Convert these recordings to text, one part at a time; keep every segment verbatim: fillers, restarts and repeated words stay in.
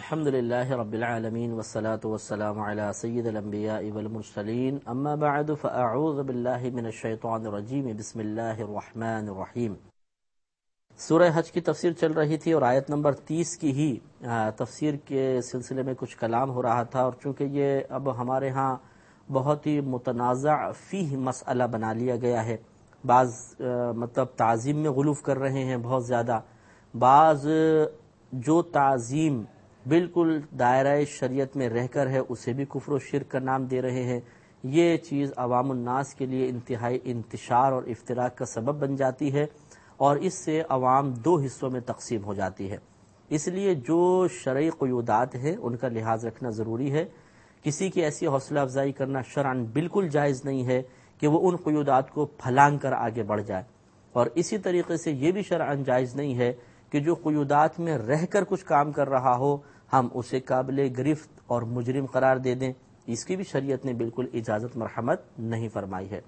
الحمد للہ رب العالمین والصلاة والسلام علی سید الانبیاء والمرسلین اما بعد فاعوذ باللہ من الشیطان الرجیم بسم اللہ الرحمن الرحیم۔ سورہ حج کی تفسیر چل رہی تھی اور آیت نمبر تیس کی ہی تفسیر کے سلسلے میں کچھ کلام ہو رہا تھا، اور چونکہ یہ اب ہمارے ہاں بہت ہی متنازع فیہ مسئلہ بنا لیا گیا ہے، بعض مطلب تعظیم میں غلو کر رہے ہیں بہت زیادہ، بعض جو تعظیم بالکل دائرہ شریعت میں رہ کر ہے اسے بھی کفر و شرک کا نام دے رہے ہیں۔ یہ چیز عوام الناس کے لیے انتہائی انتشار اور افتراق کا سبب بن جاتی ہے، اور اس سے عوام دو حصوں میں تقسیم ہو جاتی ہے۔ اس لیے جو شرعی قیودات ہیں ان کا لحاظ رکھنا ضروری ہے۔ کسی کی ایسی حوصلہ افزائی کرنا شرعاً بالکل جائز نہیں ہے کہ وہ ان قیودات کو پھلانگ کر آگے بڑھ جائے، اور اسی طریقے سے یہ بھی شرعاً جائز نہیں ہے کہ جو قیودات میں رہ کر کچھ کام کر رہا ہو ہم اسے قابل گرفت اور مجرم قرار دے دیں، اس کی بھی شریعت نے بالکل اجازت مرحمت نہیں فرمائی ہے۔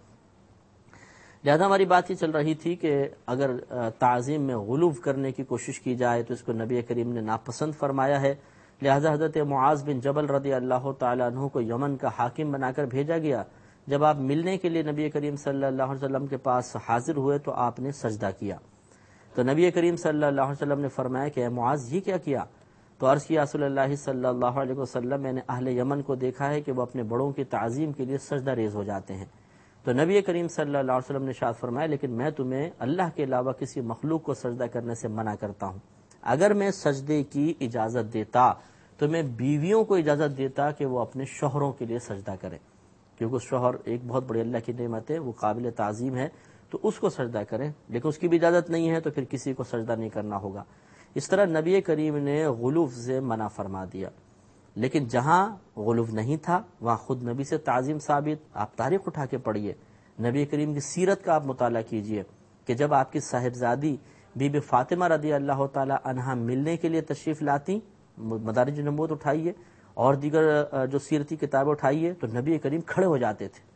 لہذا ہماری بات یہ چل رہی تھی کہ اگر تعظیم میں غلو کرنے کی کوشش کی جائے تو اس کو نبی کریم نے ناپسند فرمایا ہے۔ لہذا حضرت معاذ بن جبل رضی اللہ تعالیٰ عنہ کو یمن کا حاکم بنا کر بھیجا گیا۔ جب آپ ملنے کے لیے نبی کریم صلی اللہ علیہ وسلم کے پاس حاضر ہوئے تو آپ نے سجدہ کیا، تو نبی کریم صلی اللہ علیہ وسلم نے فرمایا کہ اے معاذ یہ کیا کیا؟ تو عرض کیا رسول اللہ صلی اللہ علیہ وسلم میں نے اہل یمن کو دیکھا ہے کہ وہ اپنے بڑوں کی تعظیم کے لیے سجدہ ریز ہو جاتے ہیں۔ تو نبی کریم صلی اللہ علیہ وسلم نے ارشاد فرمایا لیکن میں تمہیں اللہ کے علاوہ کسی مخلوق کو سجدہ کرنے سے منع کرتا ہوں۔ اگر میں سجدے کی اجازت دیتا تو میں بیویوں کو اجازت دیتا کہ وہ اپنے شوہروں کے لیے سجدہ کریں، کیونکہ شوہر ایک بہت بڑی اللہ کی نعمت ہے، وہ قابل تعظیم ہے، تو اس کو سجدہ کریں، لیکن اس کی بھی اجازت نہیں ہے تو پھر کسی کو سجدہ نہیں کرنا ہوگا۔ اس طرح نبی کریم نے غلو سے منع فرما دیا، لیکن جہاں غلو نہیں تھا وہاں خود نبی سے تعظیم ثابت۔ آپ تاریخ اٹھا کے پڑھیے، نبی کریم کی سیرت کا آپ مطالعہ کیجئے کہ جب آپ کی صاحبزادی بی بی فاطمہ رضی اللہ تعالی عنہا ملنے کے لیے تشریف لاتی، مدارج النبوت اٹھائیے اور دیگر جو سیرتی کتابیں اٹھائیے، تو نبی کریم کھڑے ہو جاتے تھے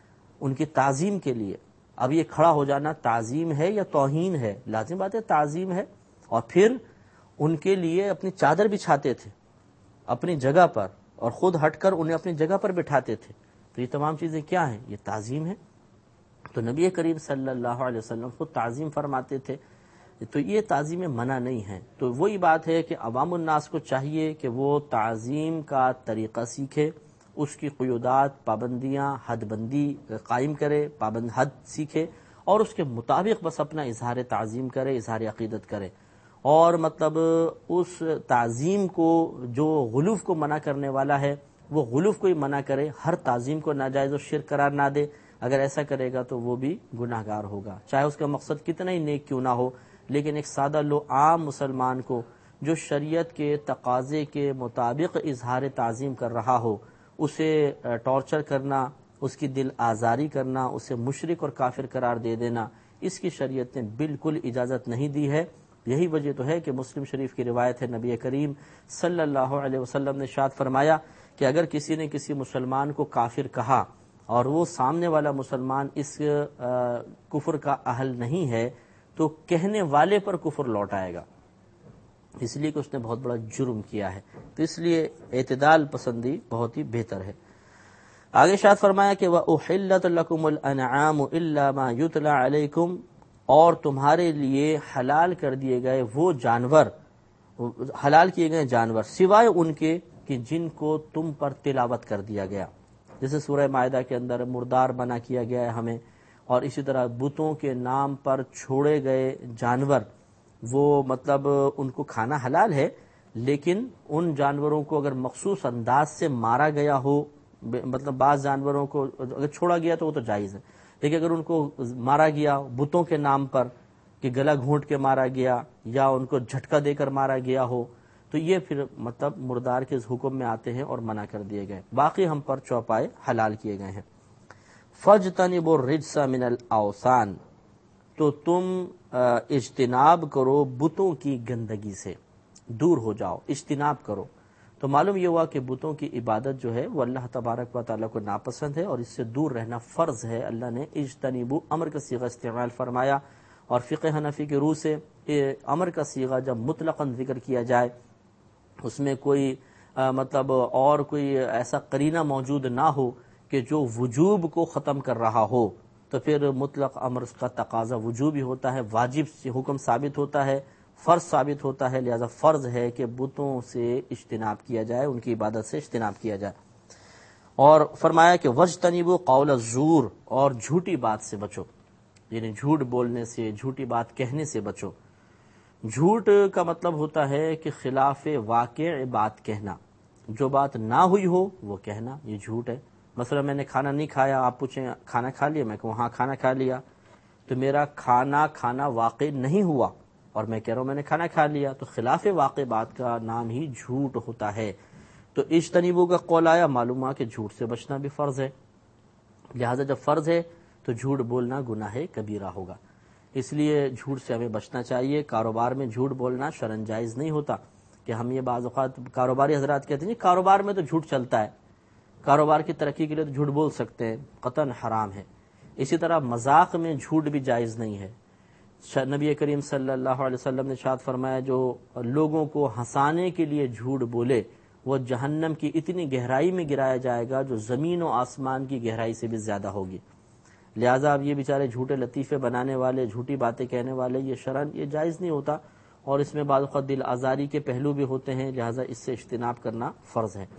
ان کی تعظیم کے لیے۔ اب یہ کھڑا ہو جانا تعظیم ہے یا توہین ہے؟ لازم بات ہے تعظیم ہے، اور پھر ان کے لیے اپنی چادر بچھاتے تھے اپنی جگہ پر اور خود ہٹ کر انہیں اپنی جگہ پر بٹھاتے تھے۔ تو یہ تمام چیزیں کیا ہیں؟ یہ تعظیم ہے۔ تو نبی کریم صلی اللہ علیہ وسلم خود تعظیم فرماتے تھے، تو یہ تعظیم منع نہیں ہے۔ تو وہی بات ہے کہ عوام الناس کو چاہیے کہ وہ تعظیم کا طریقہ سیکھے، اس کی قیودات، پابندیاں، حد بندی قائم کرے، پابند حد سیکھے اور اس کے مطابق بس اپنا اظہار تعظیم کرے، اظہار عقیدت کرے، اور مطلب اس تعظیم کو جو غلو کو منع کرنے والا ہے وہ غلو کو ہی منع کرے، ہر تعظیم کو ناجائز و شرک قرار نہ دے۔ اگر ایسا کرے گا تو وہ بھی گناہ گار ہوگا، چاہے اس کا مقصد کتنا ہی نیک کیوں نہ ہو۔ لیکن ایک سادہ لو عام مسلمان کو جو شریعت کے تقاضے کے مطابق اظہار تعظیم کر رہا ہو، اسے ٹارچر کرنا، اس کی دل آزاری کرنا، اسے مشرک اور کافر قرار دے دینا، اس کی شریعت نے بالکل اجازت نہیں دی ہے۔ یہی وجہ تو ہے کہ مسلم شریف کی روایت ہے، نبی کریم صلی اللہ علیہ وسلم نے ارشاد فرمایا کہ اگر کسی نے کسی مسلمان کو کافر کہا اور وہ سامنے والا مسلمان اس کفر کا اہل نہیں ہے تو کہنے والے پر کفر لوٹ آئے گا، اس لیے کہ اس نے بہت بڑا جرم کیا ہے۔ تو اس لیے اعتدال پسندی بہت ہی بہتر ہے۔ آگے ارشاد فرمایا کہ وَأُحِلَّتْ لَكُمُ الْأَنْعَامُ إِلَّا مَا يُتْلَى عَلَيْكُمْ، اور تمہارے لیے حلال کر دیے گئے وہ جانور، حلال کیے گئے جانور سوائے ان کے کہ جن کو تم پر تلاوت کر دیا گیا، جیسے سورہ مائدہ کے اندر مردار منع کیا گیا ہے ہمیں، اور اسی طرح بتوں کے نام پر چھوڑے گئے جانور، وہ مطلب ان کو کھانا حلال ہے، لیکن ان جانوروں کو اگر مخصوص انداز سے مارا گیا ہو، مطلب بعض جانوروں کو اگر چھوڑا گیا تو وہ تو جائز ہے، لیکن اگر ان کو مارا گیا بتوں کے نام پر کہ گلا گھونٹ کے مارا گیا یا ان کو جھٹکا دے کر مارا گیا ہو، تو یہ پھر مطلب مردار کے حکم میں آتے ہیں اور منع کر دیے گئے۔ باقی ہم پر چوپائے حلال کیے گئے ہیں۔ فَاجْتَنِبُوا الرِّجْسَ مِنَ الْأَوْثَانِ، تو تم اجتناب کرو بتوں کی گندگی سے، دور ہو جاؤ، اجتناب کرو۔ تو معلوم یہ ہوا کہ بتوں کی عبادت جو ہے وہ اللہ تبارک و تعالیٰ کو ناپسند ہے اور اس سے دور رہنا فرض ہے۔ اللہ نے اجتنبوا امر کا صیغہ استعمال فرمایا، اور فقہ حنفی کے روح سے امر کا صیغہ جب مطلقاً ذکر کیا جائے اس میں کوئی آ, مطلب اور کوئی ایسا قرینہ موجود نہ ہو کہ جو وجوب کو ختم کر رہا ہو، تو پھر مطلق امر کا تقاضا وجوب ہی ہوتا ہے، واجب سے حکم ثابت ہوتا ہے، فرض ثابت ہوتا ہے، لہذا فرض ہے کہ بتوں سے اجتناب کیا جائے، ان کی عبادت سے اجتناب کیا جائے۔ اور فرمایا کہ وجتنبوا قول الزور، اور جھوٹی بات سے بچو، یعنی جھوٹ بولنے سے، جھوٹی بات کہنے سے بچو۔ جھوٹ کا مطلب ہوتا ہے کہ خلاف واقع بات کہنا، جو بات نہ ہوئی ہو وہ کہنا، یہ جھوٹ ہے۔ مثلا میں نے کھانا نہیں کھایا، آپ پوچھیں کھانا کھا لیا، میں کہوں ہاں کھانا کھا لیا، تو میرا کھانا کھانا واقع نہیں ہوا اور میں کہہ رہا ہوں میں نے کھانا کھا لیا، تو خلاف واقع بات کا نام ہی جھوٹ ہوتا ہے۔ تو اجتنبوا کا قول آیا، معلوم ہوا کہ جھوٹ سے بچنا بھی فرض ہے، لہذا جب فرض ہے تو جھوٹ بولنا گناہ کبیرہ ہوگا، اس لیے جھوٹ سے ہمیں بچنا چاہیے۔ کاروبار میں جھوٹ بولنا شرعاً جائز نہیں ہوتا، کہ ہم یہ بعض اوقات کاروباری حضرات کہتے ہیں کاروبار میں تو جھوٹ چلتا ہے، کاروبار کی ترقی کے لیے تو جھوٹ بول سکتے ہیں، قطعاً حرام ہے۔ اسی طرح مذاق میں جھوٹ بھی جائز نہیں ہے۔ نبی کریم صلی اللہ علیہ وسلم نے ارشاد فرمایا، جو لوگوں کو ہنسانے کے لیے جھوٹ بولے وہ جہنم کی اتنی گہرائی میں گرایا جائے گا جو زمین و آسمان کی گہرائی سے بھی زیادہ ہوگی۔ لہٰذا اب یہ بیچارے جھوٹے لطیفے بنانے والے، جھوٹی باتیں کہنے والے، یہ شرعاً یہ جائز نہیں ہوتا، اور اس میں بعض اوقات دل آزاری کے پہلو بھی ہوتے ہیں، لہٰذا اس سے اجتناب کرنا فرض ہے۔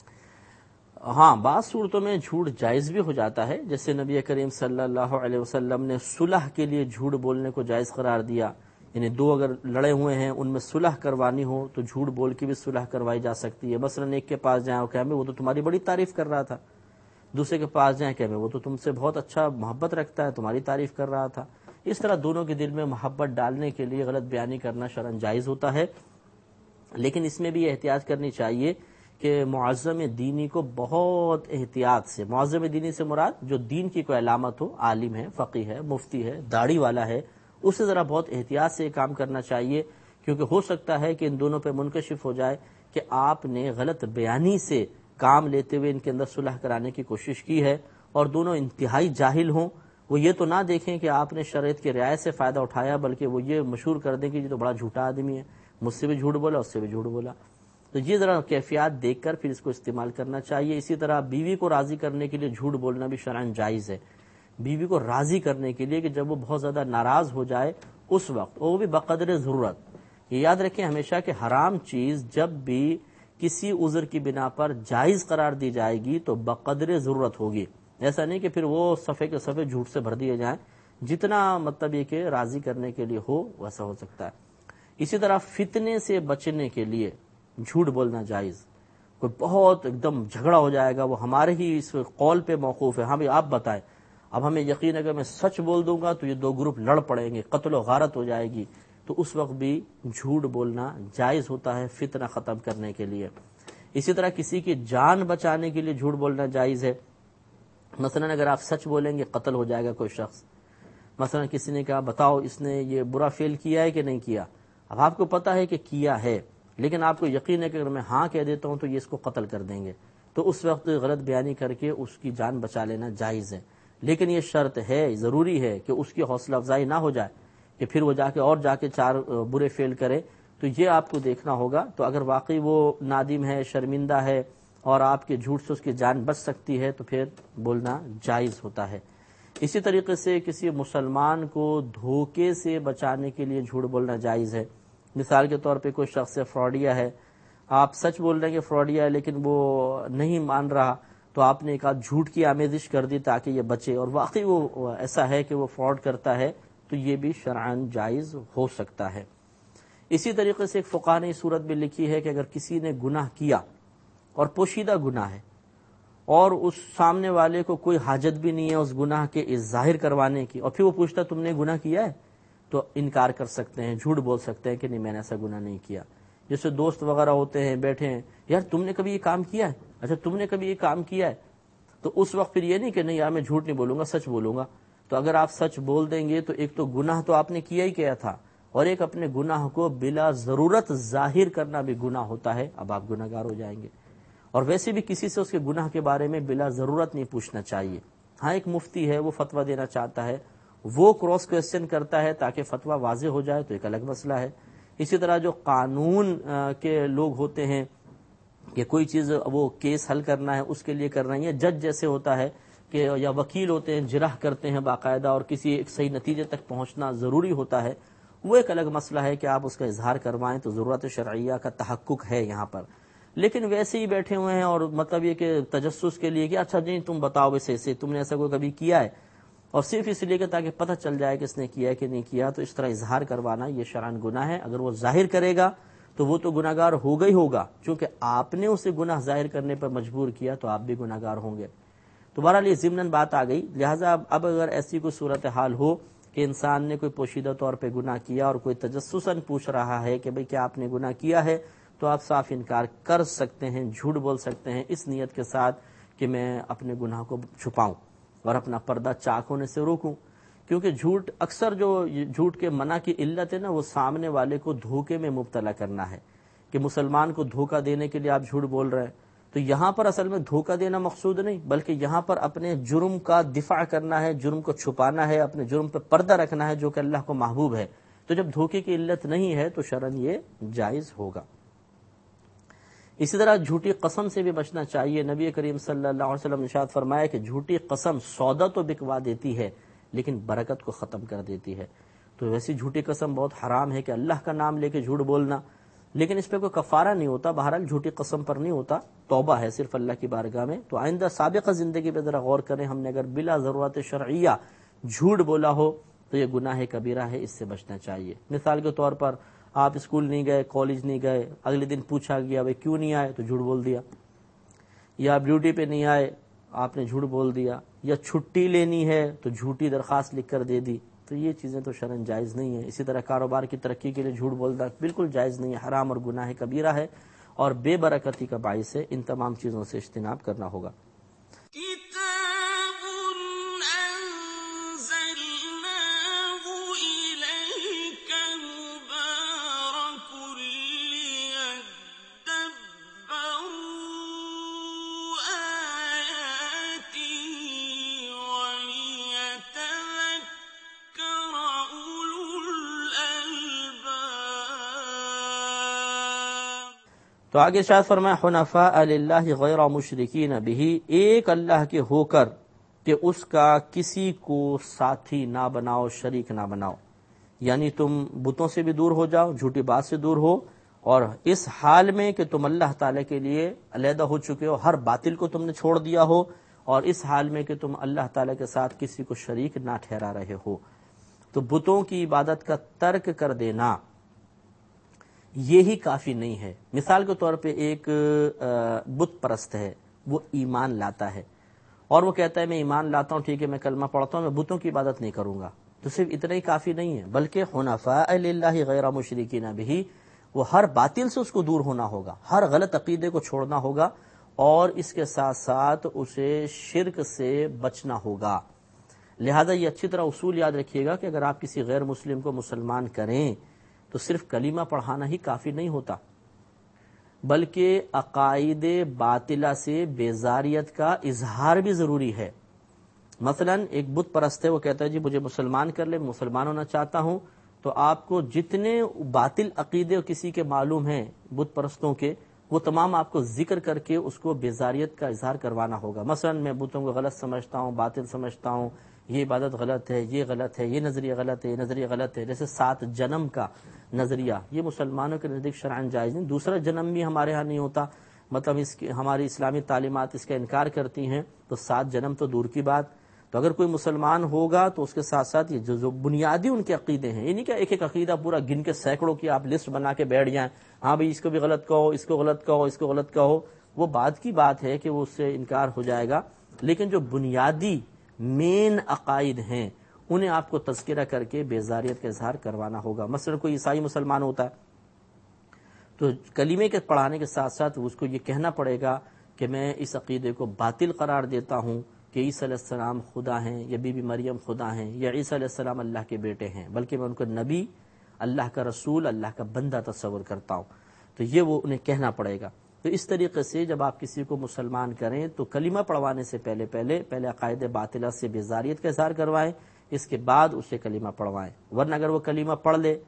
ہاں بعض صورتوں میں جھوٹ جائز بھی ہو جاتا ہے، جیسے نبی کریم صلی اللہ علیہ وسلم نے صلح کے لیے جھوٹ بولنے کو جائز قرار دیا، یعنی دو اگر لڑے ہوئے ہیں ان میں صلح کروانی ہو تو جھوٹ بول کے بھی صلح کروائی جا سکتی ہے۔ مثلا ایک کے پاس جائیں اور کہیں وہ تو تمہاری بڑی تعریف کر رہا تھا، دوسرے کے پاس جائیں کہ وہ تو تم سے بہت اچھا محبت رکھتا ہے، تمہاری تعریف کر رہا تھا۔ اس طرح دونوں کے دل میں محبت ڈالنے کے لیے غلط بیانی کرنا شرعاً جائز ہوتا ہے، لیکن اس میں بھی احتیاط کرنی چاہیے کہ معظم دینی کو بہت احتیاط سے، معظم دینی سے مراد جو دین کی کوئی علامت ہو، عالم ہے، فقیہ ہے، مفتی ہے، داڑھی والا ہے، اس سے ذرا بہت احتیاط سے کام کرنا چاہیے، کیونکہ ہو سکتا ہے کہ ان دونوں پہ منکشف ہو جائے کہ آپ نے غلط بیانی سے کام لیتے ہوئے ان کے اندر صلح کرانے کی کوشش کی ہے، اور دونوں انتہائی جاہل ہوں۔ وہ یہ تو نہ دیکھیں کہ آپ نے شریعت کی رعایت سے فائدہ اٹھایا، بلکہ وہ یہ مشہور کر دیں کہ یہ تو بڑا جھوٹا آدمی ہے، مجھ سے بھی جھوٹ بولا، اس سے بھی جھوٹ بولا۔ تو یہ ذرا کیفیات دیکھ کر پھر اس کو استعمال کرنا چاہیے۔ اسی طرح بیوی کو راضی کرنے کے لیے جھوٹ بولنا بھی شرعاً جائز ہے، بیوی کو راضی کرنے کے لیے کہ جب وہ بہت زیادہ ناراض ہو جائے اس وقت، وہ بھی بقدر ضرورت۔ یہ یاد رکھیں ہمیشہ کہ حرام چیز جب بھی کسی عذر کی بنا پر جائز قرار دی جائے گی تو بقدر ضرورت ہوگی، ایسا نہیں کہ پھر وہ صفحے کے صفحے جھوٹ سے بھر دیے جائیں، جتنا مطلب یہ کہ راضی کرنے کے لیے ہو ویسا ہو سکتا ہے۔ اسی طرح فتنے سے بچنے کے لیے جھوٹ بولنا جائز، کوئی بہت ایک دم جھگڑا ہو جائے گا، وہ ہمارے ہی اس قول پہ موقوف ہے، ہاں بھی آپ بتائیں، اب ہمیں یقین ہے کہ میں سچ بول دوں گا تو یہ دو گروپ لڑ پڑیں گے، قتل و غارت ہو جائے گی، تو اس وقت بھی جھوٹ بولنا جائز ہوتا ہے فتنہ ختم کرنے کے لیے۔ اسی طرح کسی کی جان بچانے کے لیے جھوٹ بولنا جائز ہے، مثلا اگر آپ سچ بولیں گے قتل ہو جائے گا کوئی شخص، مثلا کسی نے کہا بتاؤ اس نے یہ برا فعل کیا ہے کہ نہیں کیا، اب آپ کو پتا ہے کہ کیا ہے، لیکن آپ کو یقین ہے کہ اگر میں ہاں کہہ دیتا ہوں تو یہ اس کو قتل کر دیں گے، تو اس وقت غلط بیانی کر کے اس کی جان بچا لینا جائز ہے، لیکن یہ شرط ہے، ضروری ہے کہ اس کی حوصلہ افزائی نہ ہو جائے کہ پھر وہ جا کے اور جا کے چار برے فعل کرے، تو یہ آپ کو دیکھنا ہوگا۔ تو اگر واقعی وہ نادم ہے، شرمندہ ہے اور آپ کے جھوٹ سے اس کی جان بچ سکتی ہے تو پھر بولنا جائز ہوتا ہے۔ اسی طریقے سے کسی مسلمان کو دھوکے سے بچانے کے لیے جھوٹ بولنا جائز ہے۔ مثال کے طور پہ کوئی شخص فراڈیا ہے، آپ سچ بول رہے ہیں کہ فراڈیا ہے لیکن وہ نہیں مان رہا، تو آپ نے ایک آدھ جھوٹ کی آمیزش کر دی تاکہ یہ بچے، اور واقعی وہ ایسا ہے کہ وہ فراڈ کرتا ہے، تو یہ بھی شرعاً جائز ہو سکتا ہے۔ اسی طریقے سے ایک فقہ نے صورت بھی لکھی ہے کہ اگر کسی نے گناہ کیا اور پوشیدہ گناہ ہے اور اس سامنے والے کو کوئی حاجت بھی نہیں ہے اس گناہ کے ظاہر کروانے کی، اور پھر وہ پوچھتا تم نے گناہ کیا ہے، تو انکار کر سکتے ہیں، جھوٹ بول سکتے ہیں کہ نہیں میں نے ایسا گناہ نہیں کیا۔ جیسے دوست وغیرہ ہوتے ہیں بیٹھے ہیں، یار تم نے کبھی یہ کام کیا ہے، اچھا تم نے کبھی یہ کام کیا ہے، تو اس وقت پھر یہ نہیں کہ نہیں یار میں جھوٹ نہیں بولوں گا، سچ بولوں گا۔ تو اگر آپ سچ بول دیں گے تو ایک تو گناہ تو آپ نے کیا ہی کیا تھا، اور ایک اپنے گناہ کو بلا ضرورت ظاہر کرنا بھی گناہ ہوتا ہے، اب آپ گناہ گار ہو جائیں گے۔ اور ویسے بھی کسی سے اس کے گناہ کے بارے میں بلا ضرورت نہیں پوچھنا چاہیے۔ ہاں ایک مفتی ہے وہ فتویٰ دینا چاہتا ہے، وہ کراس کویسچن کرتا ہے تاکہ فتویٰ واضح ہو جائے تو ایک الگ مسئلہ ہے۔ اسی طرح جو قانون کے لوگ ہوتے ہیں کہ کوئی چیز وہ کیس حل کرنا ہے اس کے لیے کر رہے ہیں، یا جج جیسے ہوتا ہے کہ یا وکیل ہوتے ہیں جرح کرتے ہیں باقاعدہ اور کسی ایک صحیح نتیجے تک پہنچنا ضروری ہوتا ہے، وہ ایک الگ مسئلہ ہے کہ آپ اس کا اظہار کروائیں تو ضرورت شرعیہ کا تحقق ہے یہاں پر. لیکن ویسے ہی بیٹھے ہوئے ہیں اور مطلب یہ کہ تجسس کے لیے کہ اچھا جی تم بتاؤ ویسے سے تم نے ایسا کوئی کبھی کیا ہے، اور صرف اس لیے کہ تاکہ پتہ چل جائے کہ اس نے کیا ہے کہ نہیں کیا، تو اس طرح اظہار کروانا یہ شرعاً گناہ ہے. اگر وہ ظاہر کرے گا تو وہ تو گناہ گار ہوگا ہی ہوگا، چونکہ آپ نے اسے گناہ ظاہر کرنے پر مجبور کیا تو آپ بھی گناہ گار ہوں گے. تو بہرحال یہ ضمناً بات آ گئی. لہٰذا اب اگر ایسی کوئی صورتحال ہو کہ انسان نے کوئی پوشیدہ طور پہ گناہ کیا اور کوئی تجسساً پوچھ رہا ہے کہ بھئی کیا آپ نے گناہ کیا ہے، تو آپ صاف انکار کر سکتے ہیں، جھوٹ بول سکتے ہیں اس نیت کے ساتھ کہ میں اپنے گناہ کو چھپاؤں اور اپنا پردہ چاک ہونے سے روکوں. کیونکہ جھوٹ اکثر جو جھوٹ کے منع کی علت ہے نا، وہ سامنے والے کو دھوکے میں مبتلا کرنا ہے کہ مسلمان کو دھوکہ دینے کے لیے آپ جھوٹ بول رہے ہیں. تو یہاں پر اصل میں دھوکہ دینا مقصود نہیں، بلکہ یہاں پر اپنے جرم کا دفاع کرنا ہے، جرم کو چھپانا ہے، اپنے جرم پہ پردہ رکھنا ہے جو کہ اللہ کو محبوب ہے. تو جب دھوکے کی علت نہیں ہے تو شرعاً یہ جائز ہوگا. اسی طرح جھوٹی قسم سے بھی بچنا چاہیے. نبی کریم صلی اللہ علیہ وسلم نے ارشاد فرمایا کہ جھوٹی قسم سودا تو بکوا دیتی ہے لیکن برکت کو ختم کر دیتی ہے. تو ویسی جھوٹی قسم بہت حرام ہے کہ اللہ کا نام لے کے جھوٹ بولنا، لیکن اس پہ کوئی کفارہ نہیں ہوتا. بہرحال جھوٹی قسم پر نہیں ہوتا، توبہ ہے صرف اللہ کی بارگاہ میں. تو آئندہ سابقہ زندگی پہ ذرا غور کریں، ہم نے اگر بلا ضرورت شرعیہ جھوٹ بولا ہو تو یہ گناہ کبیرہ ہے، اس سے بچنا چاہیے. مثال کے طور پر آپ اسکول نہیں گئے، کالج نہیں گئے، اگلے دن پوچھا گیا بھائی کیوں نہیں آئے تو جھوٹ بول دیا، یا آپ ڈیوٹی پہ نہیں آئے آپ نے جھوٹ بول دیا، یا چھٹی لینی ہے تو جھوٹی درخواست لکھ کر دے دی. تو یہ چیزیں تو شرعاً جائز نہیں ہیں. اسی طرح کاروبار کی ترقی کے لیے جھوٹ بولنا بالکل جائز نہیں ہے، حرام اور گناہ کبیرہ ہے اور بے برکتی کا باعث ہے. ان تمام چیزوں سے اجتناب کرنا ہوگا. تو آگے شاید فرمایا حنفاء للہ غیر مشرکین بہ، ایک اللہ کے ہو کر کہ اس کا کسی کو ساتھی نہ بناؤ، شریک نہ بناؤ. یعنی تم بتوں سے بھی دور ہو جاؤ، جھوٹی بات سے دور ہو، اور اس حال میں کہ تم اللہ تعالیٰ کے لیے علیحدہ ہو چکے ہو، ہر باطل کو تم نے چھوڑ دیا ہو، اور اس حال میں کہ تم اللہ تعالیٰ کے ساتھ کسی کو شریک نہ ٹھہرا رہے ہو. تو بتوں کی عبادت کا ترک کر دینا یہی کافی نہیں ہے. مثال کے طور پہ ایک بت پرست ہے، وہ ایمان لاتا ہے اور وہ کہتا ہے میں ایمان لاتا ہوں، ٹھیک ہے میں کلمہ پڑھتا ہوں، میں بتوں کی عبادت نہیں کروں گا. تو صرف اتنا ہی کافی نہیں ہے، بلکہ حنفاء للہ غیر مشرکین بہ، وہ ہر باطل سے اس کو دور ہونا ہوگا، ہر غلط عقیدے کو چھوڑنا ہوگا، اور اس کے ساتھ ساتھ اسے شرک سے بچنا ہوگا. لہذا یہ اچھی طرح اصول یاد رکھیے گا کہ اگر آپ کسی غیر مسلم کو مسلمان کریں تو صرف کلمہ پڑھانا ہی کافی نہیں ہوتا، بلکہ عقائد باطلہ سے بیزاریت کا اظہار بھی ضروری ہے. مثلا ایک بت پرست ہے، وہ کہتا ہے جی مجھے مسلمان کر لے، مسلمان ہونا چاہتا ہوں. تو آپ کو جتنے باطل عقیدے کسی کے معلوم ہیں بت پرستوں کے، وہ تمام آپ کو ذکر کر کے اس کو بیزاریت کا اظہار کروانا ہوگا. مثلا میں بتوں کو غلط سمجھتا ہوں، باطل سمجھتا ہوں، یہ عبادت غلط ہے، یہ غلط ہے، یہ نظریہ غلط ہے، یہ نظریہ غلط ہے. جیسے سات جنم کا نظریہ، یہ مسلمانوں کے نزدیک شرعاً جائز نہیں. دوسرا جنم بھی ہمارے ہاں نہیں ہوتا، مطلب اس کی ہماری اسلامی تعلیمات اس کا انکار کرتی ہیں، تو سات جنم تو دور کی بات. تو اگر کوئی مسلمان ہوگا تو اس کے ساتھ ساتھ یہ جو, جو بنیادی ان کے عقیدے ہیں، یہ نہیں کہ ایک ایک عقیدہ پورا گن کے سینکڑوں کی آپ لسٹ بنا کے بیٹھ جائیں، ہاں بھئی اس کو بھی غلط کہو، اس کو غلط کہو، اس کو غلط کہو، وہ بات کی بات ہے کہ وہ اس سے انکار ہو جائے گا. لیکن جو بنیادی مین عقائد ہیں انہیں آپ کو تذکرہ کر کے بیزاریت کا اظہار کروانا ہوگا. مثلا کوئی عیسائی مسلمان ہوتا ہے تو کلمے کے پڑھانے کے ساتھ ساتھ اس کو یہ کہنا پڑے گا کہ میں اس عقیدے کو باطل قرار دیتا ہوں کہ عیسیٰ علیہ السلام خدا ہیں، یا بی بی مریم خدا ہیں، یا عیسیٰ علیہ السلام اللہ کے بیٹے ہیں، بلکہ میں ان کو نبی، اللہ کا رسول، اللہ کا بندہ تصور کرتا ہوں. تو یہ وہ انہیں کہنا پڑے گا. تو اس طریقے سے جب آپ کسی کو مسلمان کریں تو کلمہ پڑھوانے سے پہلے پہلے پہلے عقائد باطلہ سے بیزاریت کا اظہار کروائیں، اس کے بعد اسے کلمہ پڑھوائیں. ورنہ اگر وہ کلمہ پڑھ لے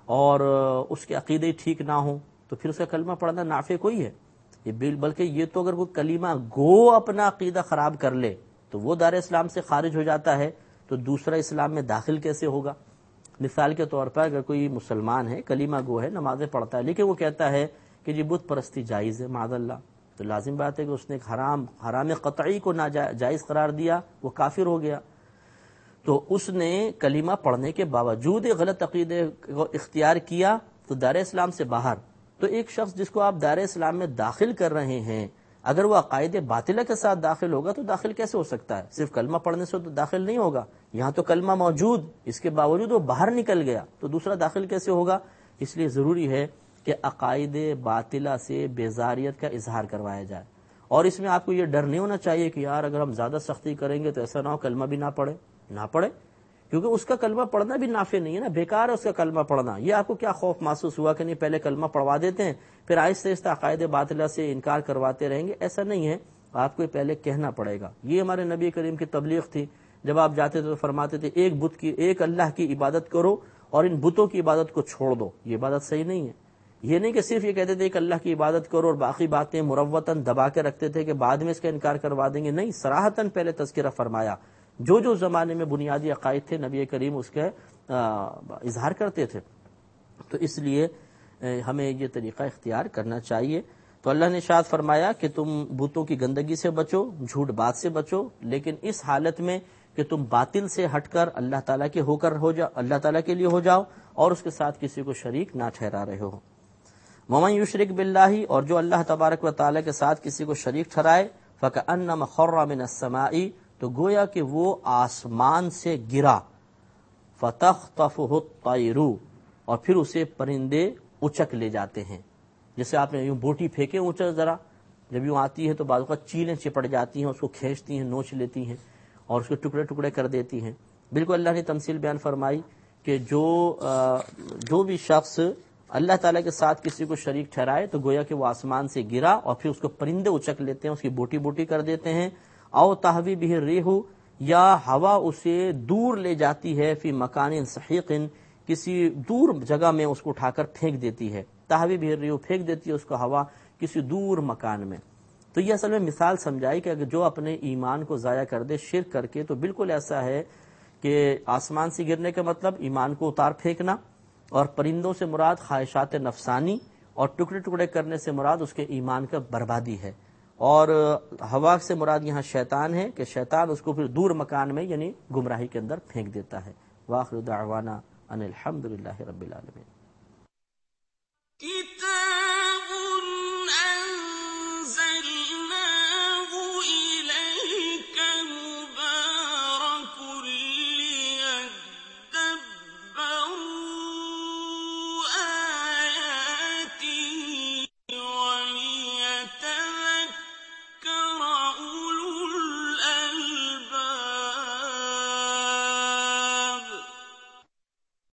اور اس کے عقیدے ٹھیک نہ ہوں تو پھر اس کا کلمہ پڑھنا نافع کوئی ہے؟ یہ بلکہ یہ تو اگر کوئی کلمہ گو اپنا عقیدہ خراب کر لے تو وہ دار اسلام سے خارج ہو جاتا ہے، تو دوسرا اسلام میں داخل کیسے ہوگا؟ مثال کے طور پر اگر کوئی مسلمان ہے، کلمہ گو ہے، نمازیں پڑھتا ہے، لیکن وہ کہتا ہے کہ جی بت پرستی جائز ہے معاذ اللہ، تو لازم بات ہے کہ اس نے ایک حرام حرام قطعی کو ناجائز قرار دیا، وہ کافر ہو گیا۔ تو اس نے کلمہ پڑھنے کے باوجود غلط عقیدے کو اختیار کیا تو دار اسلام سے باہر۔ تو ایک شخص جس کو آپ دار اسلام میں داخل کر رہے ہیں، اگر وہ عقائد باطلہ کے ساتھ داخل ہوگا تو داخل کیسے ہو سکتا ہے؟ صرف کلمہ پڑھنے سے تو داخل نہیں ہوگا، یہاں تو کلمہ موجود، اس کے باوجود وہ باہر نکل گیا تو دوسرا داخل کیسے ہوگا؟ اس لیے ضروری ہے کہ عقائد باطلہ سے بیزاریت کا اظہار کروایا جائے، اور اس میں آپ کو یہ ڈر نہیں ہونا چاہیے کہ یار اگر ہم زیادہ سختی کریں گے تو ایسا نہ ہو کلمہ بھی نہ پڑھے نہ پڑھے کیونکہ اس کا کلمہ پڑھنا بھی نافع نہیں ہے نا، بیکار ہے اس کا کلمہ پڑھنا۔ یہ آپ کو کیا خوف محسوس ہوا کہ نہیں پہلے کلمہ پڑھوا دیتے ہیں پھر آہستہ آہستہ عقائد باطلہ سے انکار کرواتے رہیں گے؟ ایسا نہیں ہے، آپ کو پہلے کہنا پڑے گا۔ یہ ہمارے نبی کریم کی تبلیغ تھی، جب آپ جاتے تھے تو فرماتے تھے ایک بت کی ایک اللہ کی عبادت کرو اور ان بتوں کی عبادت کو چھوڑ دو۔ یہ عبادت صحیح نہیں ہے۔ یہ نہیں کہ صرف یہ کہتے تھے کہ اللہ کی عبادت کرو اور باقی باتیں مروتاً دبا کے رکھتے تھے کہ بعد میں اس کا انکار کروا دیں گے، نہیں، صراحتاً پہلے تذکرہ فرمایا۔ جو جو زمانے میں بنیادی عقائد تھے نبی کریم اس کے اظہار کرتے تھے، تو اس لیے ہمیں یہ طریقہ اختیار کرنا چاہیے۔ تو اللہ نے ارشاد فرمایا کہ تم بتوں کی گندگی سے بچو، جھوٹ بات سے بچو، لیکن اس حالت میں کہ تم باطل سے ہٹ کر اللہ تعالیٰ کے ہو کر ہو جاؤ، اللہ تعالیٰ کے لیے ہو جاؤ اور اس کے ساتھ کسی کو شریک نہ ٹھہرا رہے ہو۔ ومن یشرک باللہ، اور جو اللہ تبارک و تعالیٰ کے ساتھ کسی کو شریک ٹھہرائے، فکأنما خر من السماء، تو گویا کہ وہ آسمان سے گرا، فتخطفہ الطیر، اور پھر اسے پرندے اچک لے جاتے ہیں۔ جیسے آپ نے یوں بوٹی پھینکے اونچا ذرا، جب یوں آتی ہے تو بعض اوقات چیلیں چپٹ جاتی ہیں، اس کو کھینچتی ہیں، نوچ لیتی ہیں اور اس کے ٹکڑے ٹکڑے کر دیتی ہیں۔ بالکل اللہ نے تمثیل بیان فرمائی کہ جو جو بھی شخص اللہ تعالیٰ کے ساتھ کسی کو شریک ٹھہرائے تو گویا کہ وہ آسمان سے گرا اور پھر اس کو پرندے اچک لیتے ہیں، اس کی بوٹی بوٹی کر دیتے ہیں۔ او تہوی بہ الریح، یا ہوا اسے دور لے جاتی ہے، فی مکان سحیق، کسی دور جگہ میں اس کو اٹھا کر پھینک دیتی ہے۔ تہوی بہ الریح، پھینک دیتی ہے اس کو ہوا کسی دور مکان میں۔ تو یہ اصل میں مثال سمجھائی کہ اگر جو اپنے ایمان کو ضائع کر دے شرک کر کے، تو بالکل ایسا ہے کہ آسمان سے گرنے کا مطلب ایمان کو اتار پھینکنا، اور پرندوں سے مراد خواہشات نفسانی، اور ٹکڑے ٹکڑے کرنے سے مراد اس کے ایمان کا بربادی ہے، اور ہوا سے مراد یہاں شیطان ہے کہ شیطان اس کو پھر دور مکان میں یعنی گمراہی کے اندر پھینک دیتا ہے۔ وآخر دعوانا ان الحمد للہ رب العالمین۔